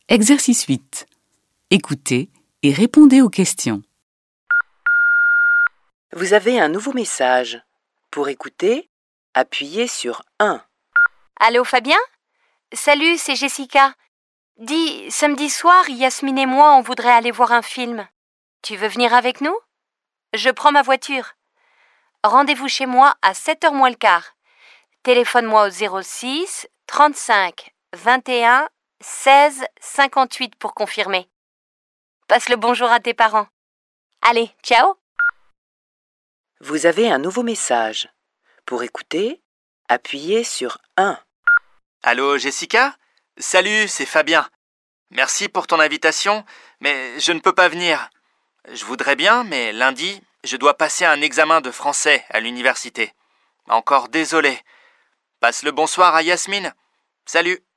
Exercice 8. Écoutez et répondez aux questions. Vous avez un nouveau message. Pour écouter, appuyez sur 1. Allô Fabien ? Salut, c'est Jessica. Dis, samedi soir, Yasmine et moi, on voudrait aller voir un film. Tu veux venir avec nous ? Je prends ma voiture. Rendez-vous chez moi à 7h moins le quart. Téléphone-moi au 06 35 21 16 58 pour confirmer. Passe le bonjour à tes parents. Allez, ciao ! Vous avez un nouveau message. Pour écouter, appuyez sur 1. Allô Jessica ? Salut, c'est Fabien. Merci pour ton invitation, mais je ne peux pas venir. Je voudrais bien, mais lundi, je dois passer un examen de français à l'université. Encore désolé. Passe le bonsoir à Yasmine. Salut.